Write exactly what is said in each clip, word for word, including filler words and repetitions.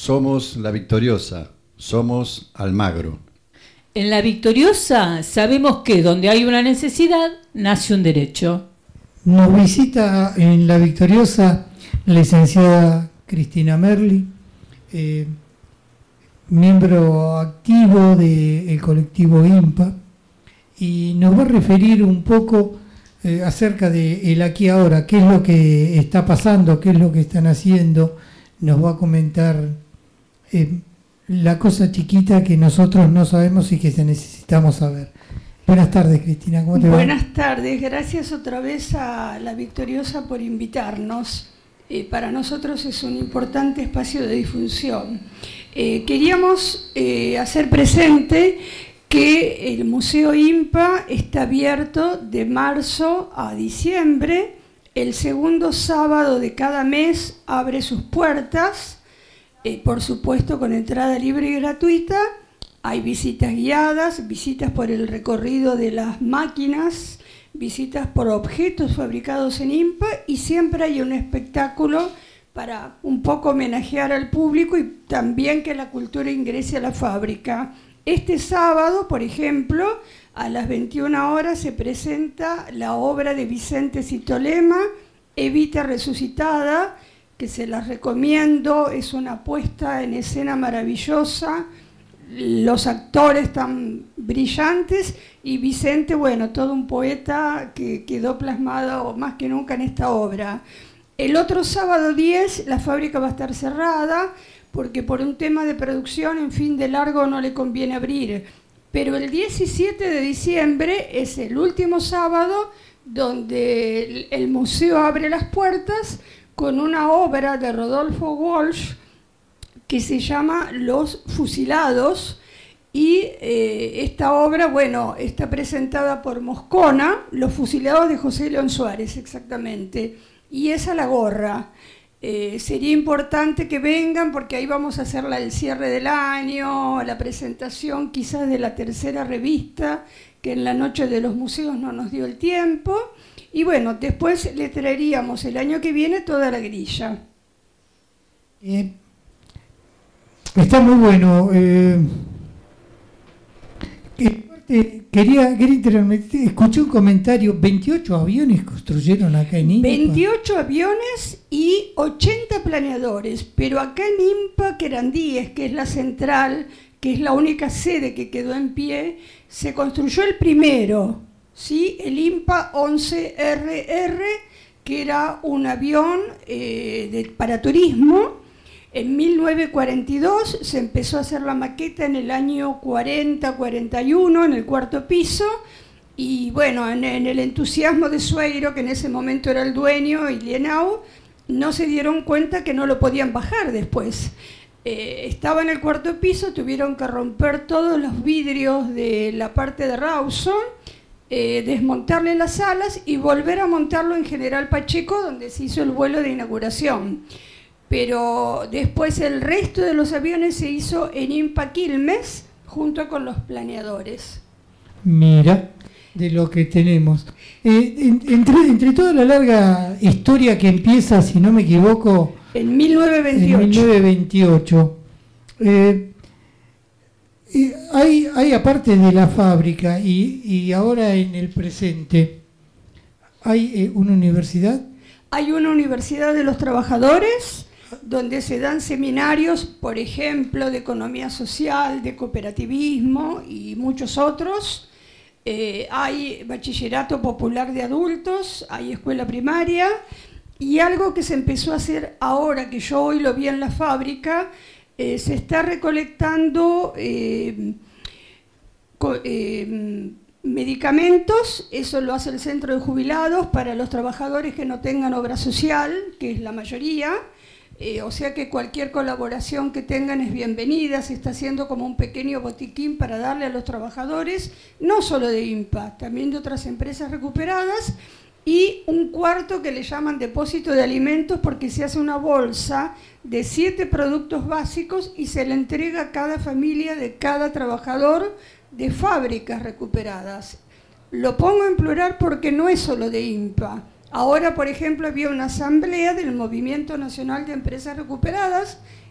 Somos La Victoriosa, somos Almagro. En La Victoriosa sabemos que donde hay una necesidad, nace un derecho. Nos visita en La Victoriosa la licenciada Cristina Merli, eh, miembro activo del colectivo IMPA, y nos va a referir un poco eh, acerca de el aquí ahora, qué es lo que está pasando, qué es lo que están haciendo. Nos va a comentar eh, la cosa chiquita que nosotros no sabemos y que necesitamos saber. Buenas tardes, Cristina, ¿cómo te va? Buenas tardes, gracias otra vez a La Victoriosa por invitarnos. Eh, para nosotros es un importante espacio de difusión. Eh, queríamos eh, hacer presente que el Museo IMPA está abierto de marzo a diciembre. El segundo sábado de cada mes abre sus puertas, eh, por supuesto con entrada libre y gratuita. Hay visitas guiadas, visitas por el recorrido de las máquinas, visitas por objetos fabricados en IMPA, y siempre hay un espectáculo para un poco homenajear al público y también que la cultura ingrese a la fábrica. Este sábado, por ejemplo, a las veintiuna horas se presenta la obra de Vicente Citolema, Evita Resucitada, que se las recomiendo, es una puesta en escena maravillosa, los actores tan brillantes, y Vicente, bueno, todo un poeta que quedó plasmado más que nunca en esta obra. El otro sábado diez la fábrica va a estar cerrada porque por un tema de producción en fin de largo no le conviene abrir, pero el diecisiete de diciembre es el último sábado donde el museo abre las puertas con una obra de Rodolfo Walsh que se llama Los Fusilados, y eh, esta obra, bueno, está presentada por Moscona, Los Fusilados de José León Suárez, exactamente, y es a la gorra. Eh, sería importante que vengan porque ahí vamos a hacer la, el cierre del año, la presentación quizás de la tercera revista, que en la noche de los museos no nos dio el tiempo, y bueno, después le traeríamos el año que viene toda la grilla. Eh, está muy bueno. Eh, eh, quería, quería interrumpir, escuché un comentario, veintiocho aviones construyeron acá en IMPA. veintiocho aviones y ochenta planeadores, pero acá en IMPA Querandíes, que es la central, que es la única sede que quedó en pie, se construyó el primero, ¿sí? El IMPA once R R, que era un avión eh, de, para turismo. En mil novecientos cuarenta y dos se empezó a hacer la maqueta en el año cuarenta, cuarenta y uno, en el cuarto piso, y bueno, en, en el entusiasmo de Sueiro, que en ese momento era el dueño, y Lienau, no se dieron cuenta que no lo podían bajar después. Eh, estaba en el cuarto piso, tuvieron que romper todos los vidrios de la parte de Rawson, eh, desmontarle las alas y volver a montarlo en General Pacheco, donde se hizo el vuelo de inauguración. Pero después el resto de los aviones se hizo en IMPA Quilmes, junto con los planeadores. Mira, de lo que tenemos. Eh, en, entre, entre toda la larga historia que empieza, si no me equivoco, en mil novecientos veintiocho. En mil novecientos veintiocho eh, eh, hay, hay, aparte de la fábrica y, y ahora en el presente, ¿hay eh, una universidad? Hay una universidad de los trabajadores, donde se dan seminarios, por ejemplo, de economía social, de cooperativismo y muchos otros. Eh, hay bachillerato popular de adultos, hay escuela primaria, y algo que se empezó a hacer ahora, que yo hoy lo vi en la fábrica, eh, se está recolectando eh, co eh, medicamentos. Eso lo hace el centro de jubilados para los trabajadores que no tengan obra social, que es la mayoría. Eh, o sea que cualquier colaboración que tengan es bienvenida. Se está haciendo como un pequeño botiquín para darle a los trabajadores, no solo de IMPA, también de otras empresas recuperadas, y un cuarto que le llaman depósito de alimentos, porque se hace una bolsa de siete productos básicos y se le entrega a cada familia de cada trabajador de fábricas recuperadas. Lo pongo en plural porque no es solo de IMPA. Ahora, por ejemplo, había una asamblea del Movimiento Nacional de Empresas Recuperadas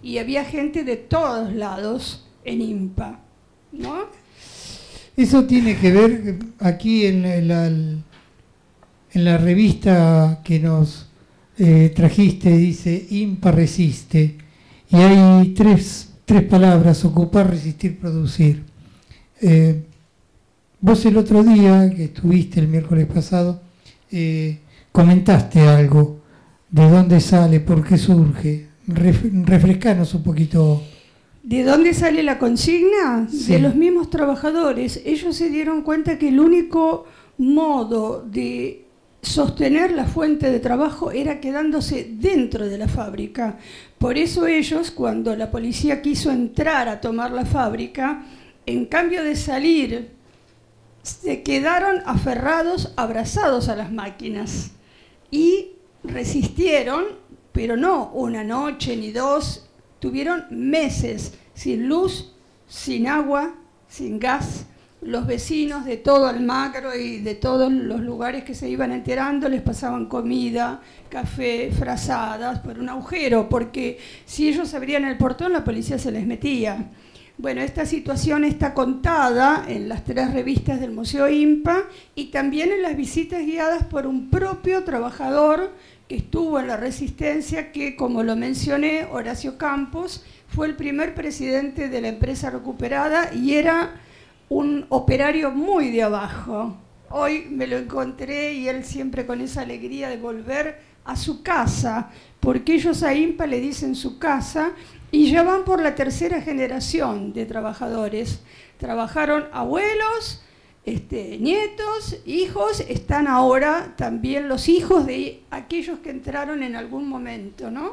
y había gente de todos lados en INPA, ¿no? Eso tiene que ver, aquí en la, en la revista que nos eh, trajiste, dice INPA resiste, y hay tres, tres palabras: ocupar, resistir, producir. Eh, vos el otro día, que estuviste el miércoles pasado, eh, comentaste algo, de dónde sale, por qué surge. Ref, refrescanos un poquito. ¿De dónde sale la consigna? Sí. De los mismos trabajadores. Ellos se dieron cuenta que el único modo de sostener la fuente de trabajo era quedándose dentro de la fábrica. Por eso ellos, cuando la policía quiso entrar a tomar la fábrica, en cambio de salir, se quedaron aferrados, abrazados a las máquinas y resistieron, pero no una noche ni dos, tuvieron meses sin luz, sin agua, sin gas. Los vecinos de todo Almagro y de todos los lugares que se iban enterando les pasaban comida, café, frazadas por un agujero, porque si ellos abrían el portón la policía se les metía. Bueno, esta situación está contada en las tres revistas del Museo INPA y también en las visitas guiadas por un propio trabajador que estuvo en la Resistencia, que, como lo mencioné, Horacio Campos, fue el primer presidente de la empresa recuperada y era un operario muy de abajo. Hoy me lo encontré y él siempre con esa alegría de volver a su casa, porque ellos a INPA le dicen su casa, y ya van por la tercera generación de trabajadores. Trabajaron abuelos, este, nietos, hijos, están ahora también los hijos de aquellos que entraron en algún momento, ¿no?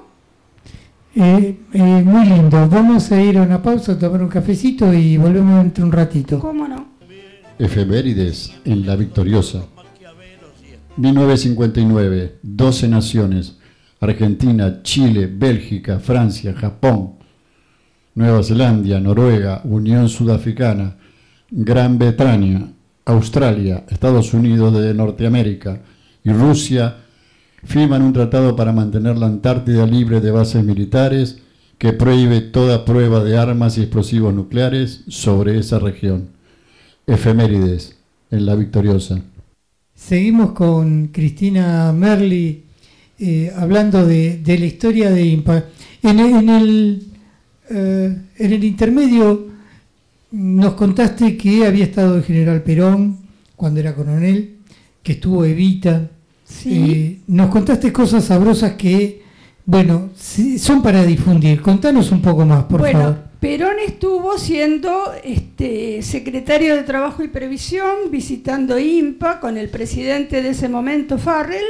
Eh, eh, muy lindo. Vamos a ir a una pausa, a tomar un cafecito y volvemos dentro de un ratito. ¿Cómo no? Efemérides en La Victoriosa. mil novecientos cincuenta y nueve, doce naciones: Argentina, Chile, Bélgica, Francia, Japón, Nueva Zelanda, Noruega, Unión Sudafricana, Gran Bretaña, Australia, Estados Unidos de Norteamérica y Rusia firman un tratado para mantener la Antártida libre de bases militares que prohíbe toda prueba de armas y explosivos nucleares sobre esa región. Efemérides en La Victoriosa. Seguimos con Cristina Merli, eh, hablando de, de la historia de INPA. En el, en, el, eh, en el intermedio nos contaste que había estado el general Perón cuando era coronel, que estuvo Evita. Sí. Eh, nos contaste cosas sabrosas que, bueno, son para difundir. Contanos un poco más, por bueno, favor. Perón estuvo siendo este, secretario de Trabajo y Previsión, visitando INPA con el presidente de ese momento, Farrell,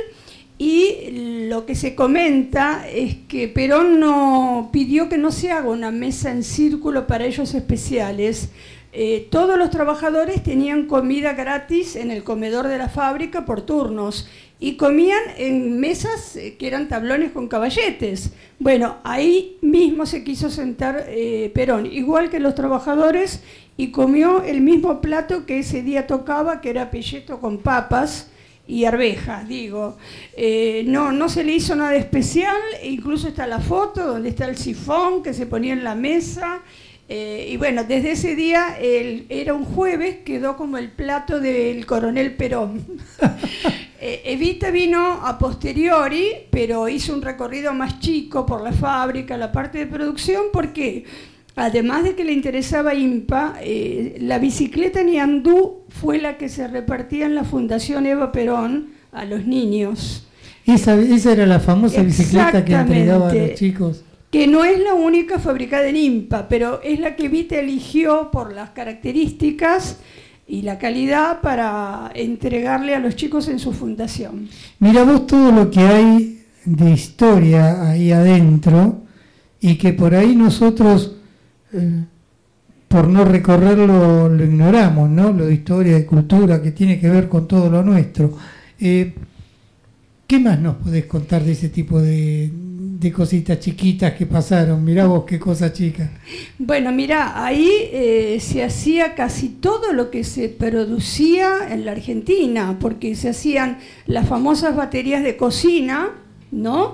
y lo que se comenta es que Perón no pidió que no se haga una mesa en círculo para ellos especiales. Eh, todos los trabajadores tenían comida gratis en el comedor de la fábrica por turnos y comían en mesas que eran tablones con caballetes. Bueno, ahí mismo se quiso sentar eh, Perón, igual que los trabajadores, y comió el mismo plato que ese día tocaba, que era pelleto con papas y arvejas, digo. Eh, no, no se le hizo nada especial, incluso está la foto donde está el sifón que se ponía en la mesa. Eh, y bueno, desde ese día, el, era un jueves, quedó como el plato del coronel Perón. eh, Evita vino a posteriori, pero hizo un recorrido más chico por la fábrica, la parte de producción, porque además de que le interesaba INPA, eh, la bicicleta Niandú fue la que se repartía en la Fundación Eva Perón a los niños. Esa, esa era la famosa bicicleta que entregaba a los chicos. Que no es la única fabricada en INPA, pero es la que Evita eligió por las características y la calidad para entregarle a los chicos en su fundación. Mira vos todo lo que hay de historia ahí adentro y que por ahí nosotros, eh, por no recorrerlo, lo ignoramos, ¿no? Lo de historia, de cultura, que tiene que ver con todo lo nuestro. Eh, ¿Qué más nos podés contar de ese tipo de... de cositas chiquitas que pasaron? Mirá vos qué cosa chica. Bueno, mirá, ahí eh, se hacía casi todo lo que se producía en la Argentina, porque se hacían las famosas baterías de cocina, ¿no?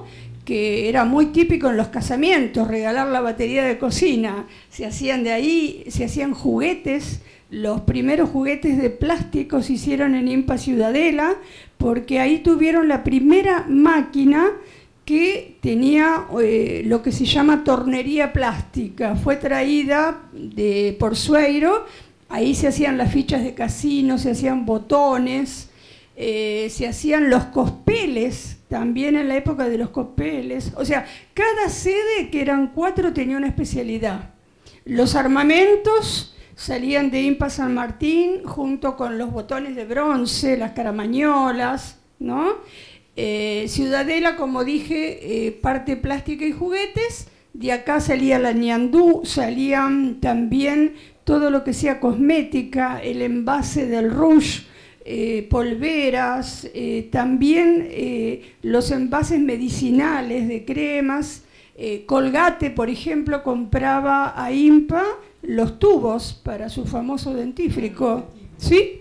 que era muy típico en los casamientos, regalar la batería de cocina. Se hacían de ahí, se hacían juguetes. Los primeros juguetes de plástico se hicieron en IMPA Ciudadela, porque ahí tuvieron la primera máquina que tenía eh, lo que se llama tornería plástica. Fue traída de, por Sueiro. Ahí se hacían las fichas de casino, se hacían botones, eh, se hacían los cospeles, también en la época de los cospeles. O sea, cada sede, que eran cuatro, tenía una especialidad. Los armamentos salían de IMPA San Martín, junto con los botones de bronce, las caramañolas, ¿no? Eh, Ciudadela, como dije, eh, parte plástica y juguetes. De acá salía la ñandú, salían también todo lo que sea cosmética, el envase del Rouge, eh, polveras, eh, también eh, los envases medicinales de cremas. Eh, Colgate, por ejemplo, compraba a IMPA los tubos para su famoso dentífrico. ¿Sí?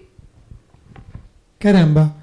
Caramba.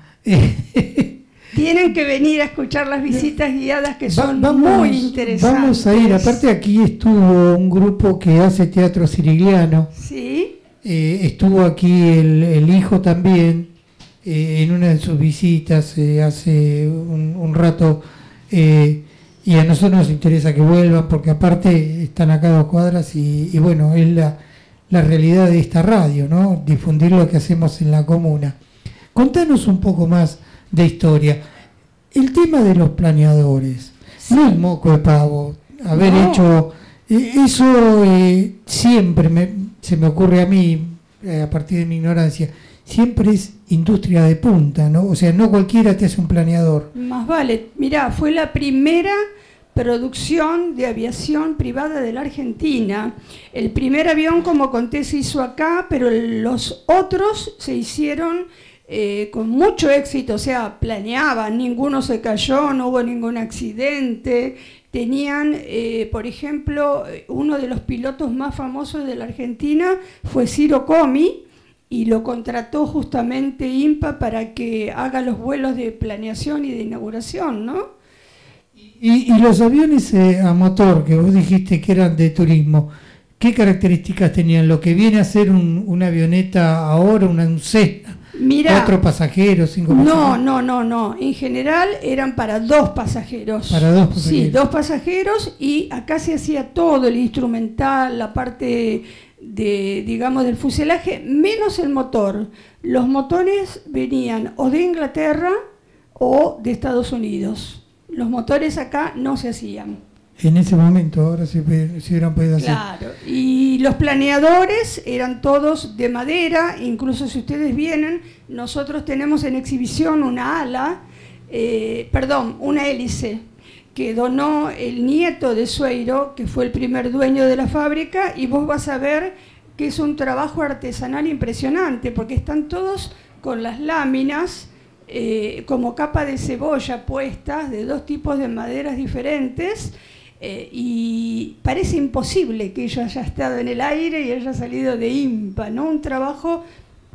Tienen que venir a escuchar las visitas guiadas, que son Va, vamos, muy interesantes. Vamos a ir. Aparte, aquí estuvo un grupo que hace teatro cirigliano. Sí. Eh, estuvo aquí el, el hijo también, eh, en una de sus visitas eh, hace un, un rato. Eh, y a nosotros nos interesa que vuelvan, porque aparte están acá a dos cuadras y, y bueno, es la, la realidad de esta radio, ¿no? Difundir lo que hacemos en la comuna. Contanos un poco más de historia. El tema de los planeadores, sí. No es moco de pavo haber no. hecho eh, eso. Eh, siempre me, se me ocurre a mí, eh, a partir de mi ignorancia, siempre es industria de punta, ¿no? O sea, no cualquiera te hace un planeador. Más vale. Mirá, fue la primera producción de aviación privada de la Argentina. El primer avión, como conté, se hizo acá, pero los otros se hicieron Eh, con mucho éxito. O sea, planeaban, ninguno se cayó, no hubo ningún accidente. Tenían, eh, por ejemplo, uno de los pilotos más famosos de la Argentina fue Ciro Comi, y lo contrató justamente IMPA para que haga los vuelos de planeación y de inauguración, ¿no? Y, y los aviones eh, a motor, que vos dijiste que eran de turismo, ¿qué características tenían? Lo que viene a ser un, una avioneta ahora, una un Cessna. Mira, ¿Cuatro pasajeros, cinco no, pasajeros? No, no, no. En general eran para dos pasajeros. Para dos pasajeros. Sí, dos pasajeros, y acá se hacía todo, el instrumental, la parte de, digamos, del fuselaje, menos el motor. Los motores venían o de Inglaterra o de Estados Unidos. Los motores acá no se hacían. En ese momento, ahora se, se hubieran podido hacer. Claro, y los planeadores eran todos de madera. Incluso si ustedes vienen, nosotros tenemos en exhibición una ala, eh, perdón, una hélice, que donó el nieto de Sueiro, que fue el primer dueño de la fábrica, y vos vas a ver que es un trabajo artesanal impresionante, porque están todos con las láminas eh, como capa de cebolla puestas, de dos tipos de maderas diferentes. Eh, y parece imposible que ella haya estado en el aire y haya salido de IMPA, ¿no? Un trabajo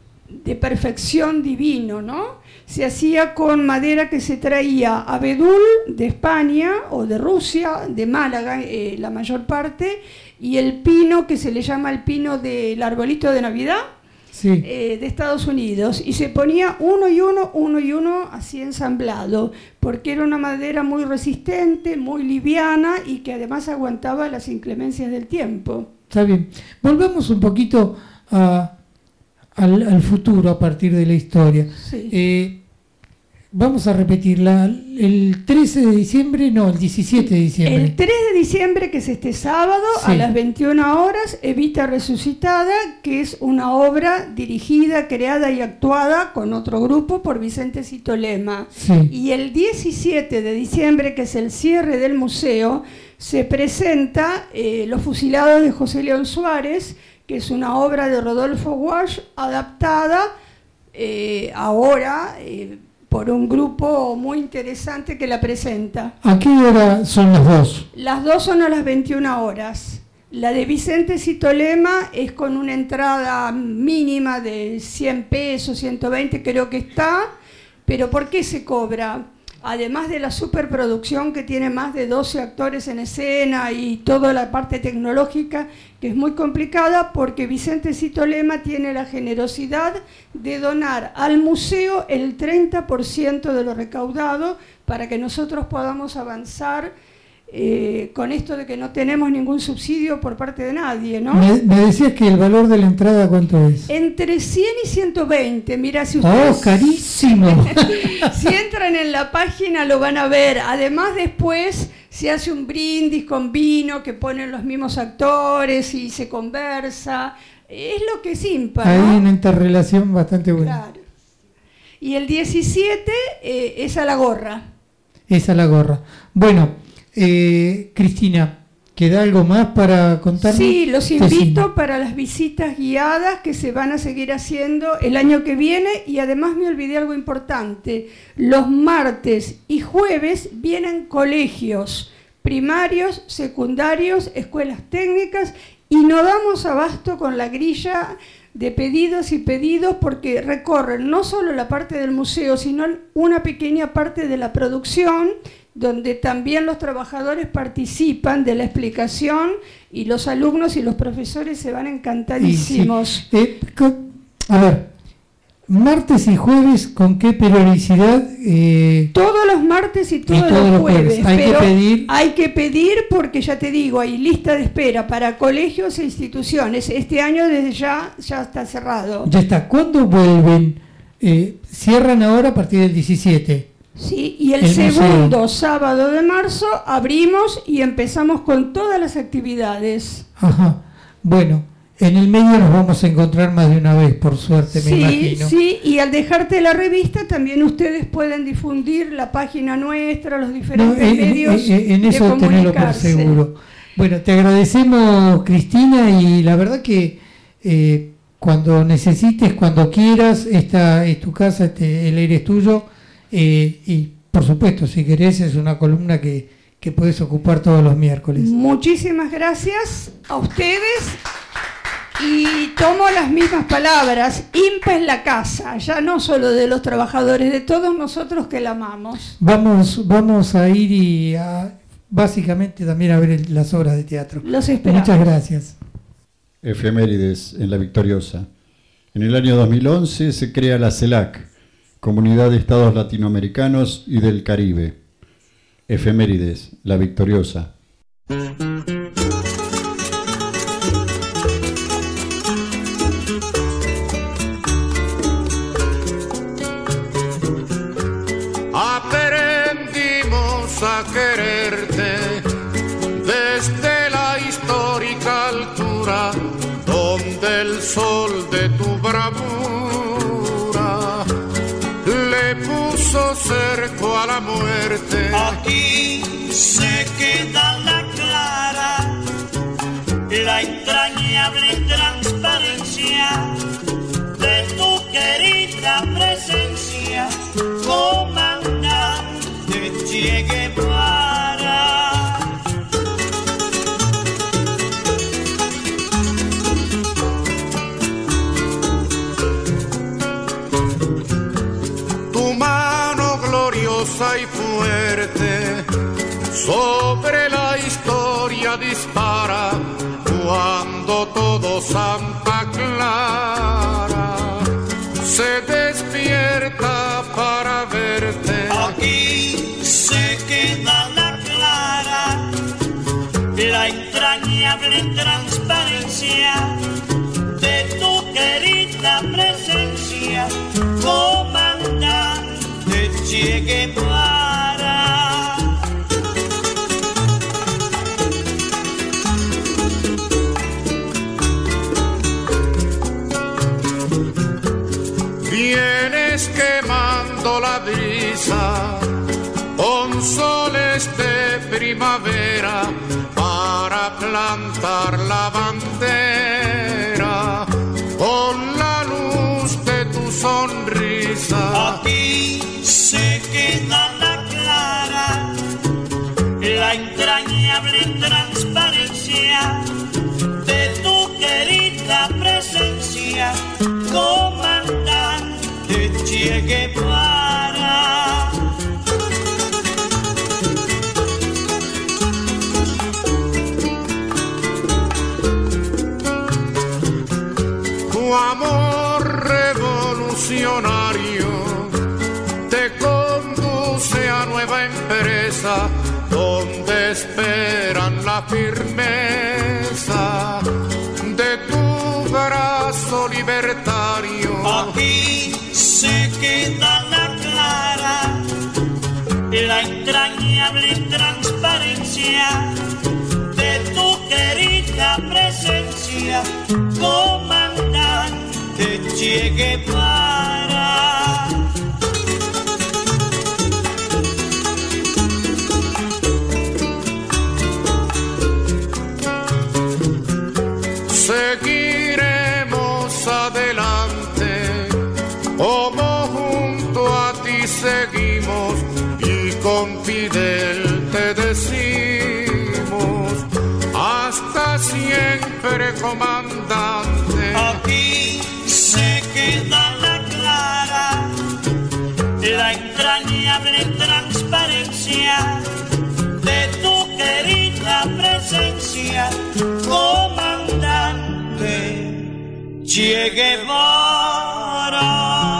de perfección divino, ¿no? Se hacía con madera que se traía abedul de España o de Rusia, de Málaga, eh, la mayor parte, y el pino, que se le llama el pino del arbolito de Navidad, sí. eh, de Estados Unidos, y se ponía uno y uno, uno y uno, así ensamblado, porque era una madera muy resistente, muy liviana, y que además aguantaba las inclemencias del tiempo. Está bien. Volvamos un poquito a, al, al futuro a partir de la historia. Sí. Eh, Vamos a repetirla. El trece de diciembre, no, el diecisiete de diciembre. El tres de diciembre, que es este sábado, sí. A las veintiuna horas, Evita Resucitada, que es una obra dirigida, creada y actuada con otro grupo por Vicente Citolema. Sí. Y el diecisiete de diciembre, que es el cierre del museo, se presenta eh, Los fusilados de José León Suárez, que es una obra de Rodolfo Walsh, adaptada eh, ahora... Eh, por un grupo muy interesante que la presenta. ¿A qué hora son las dos? Las dos son a las veintiuna horas. La de Vicente Citolema es con una entrada mínima de cien pesos, ciento veinte creo que está. Pero ¿por qué se cobra? además de la superproducción que tiene más de doce actores en escena y toda la parte tecnológica, que es muy complicada, porque Vicente Citolema tiene la generosidad de donar al museo el treinta por ciento de lo recaudado para que nosotros podamos avanzar eh, con esto de que no tenemos ningún subsidio por parte de nadie, ¿no? Me, me decías que el valor de la entrada, ¿cuánto es? Entre cien y ciento veinte, mira, si ustedes... ¡Oh, carísimo! Si entran en la página lo van a ver. Además, después se hace un brindis con vino que ponen los mismos actores y se conversa. Es lo que es IMPA, ¿no? Hay una interrelación bastante buena. Claro. Y el diecisiete eh, es a la gorra. Es a la gorra. Bueno, eh, Cristina, ¿queda algo más para contarnos? Sí, los Decime. invito para las visitas guiadas que se van a seguir haciendo el año que viene, y además me olvidé algo importante. Los martes y jueves vienen colegios primarios, secundarios, escuelas técnicas, y no damos abasto con la grilla de pedidos y pedidos, porque recorren no solo la parte del museo, sino una pequeña parte de la producción, donde también los trabajadores participan de la explicación, y los alumnos y los profesores se van encantadísimos. Sí. Eh, con, a ver, martes y jueves, ¿con qué periodicidad? Eh, todos los martes y todos, y todos los, los jueves, jueves. Hay pero que pedir. hay que pedir porque ya te digo, hay lista de espera para colegios e instituciones. Este año desde ya ya está cerrado. Ya está. ¿Cuándo vuelven? Eh, cierran ahora a partir del diecisiete. Sí, y el, El segundo museo. sábado de marzo abrimos y empezamos con todas las actividades. Ajá. Bueno, en el medio nos vamos a encontrar más de una vez, por suerte, me Sí, imagino. sí, y al dejarte la revista también ustedes pueden difundir la página nuestra, los No, diferentes en, medios en- en de eso tenerlo por comunicarse. seguro. Bueno, te agradecemos, Cristina, y la verdad que eh, cuando necesites, cuando quieras, esta es tu casa, este, el aire es tuyo, eh, y por supuesto, si querés, es una columna que, que puedes ocupar todos los miércoles. Muchísimas gracias a ustedes. Y tomo las mismas palabras. IMPA es la casa, ya no solo de los trabajadores, de todos nosotros que la amamos. Vamos, vamos a ir y a, básicamente también a ver el- las obras de teatro. Los esperamos. Muchas gracias. Efemérides en La Victoriosa. En el año dos mil once se crea la CELAC, Comunidad de Estados Latinoamericanos y del Caribe. Efemérides, La Victoriosa. Aprendimos a quererte desde la histórica altura, donde el sol de tu bravura le puso cerco a la muerte. Aquí se queda la clara, la entrañable transparencia de tu querida presencia, comandante Che Guevara. Tu mano gloriosa y fuerte sobre la historia dispara, cuando todo Santa Clara se despierta para verte. Aquí se queda la clara, la entrañable transparencia de tu querida presencia, comandante Che Guevara. Vienes quemando la brisa con soles de primavera para plantar la bandera con la luz de tu sonrisa. Aquí se queda la clara, la entrañable transparencia de tu querida presencia, comandante Che Guevara. Tu amor revolucionario te conduce a nueva empresa donde esperan la firmeza de tu brazo libertario. Aquí se queda la clara, la entrañable transparencia de tu querida presencia, comandante Che Guevara. Seguiremos adelante, como junto a ti seguimos, y con Fidel te decimos, hasta siempre, comandante. Aquí se queda la clara, la entrañable transparencia de tu querida presencia, comandante Che Guevara.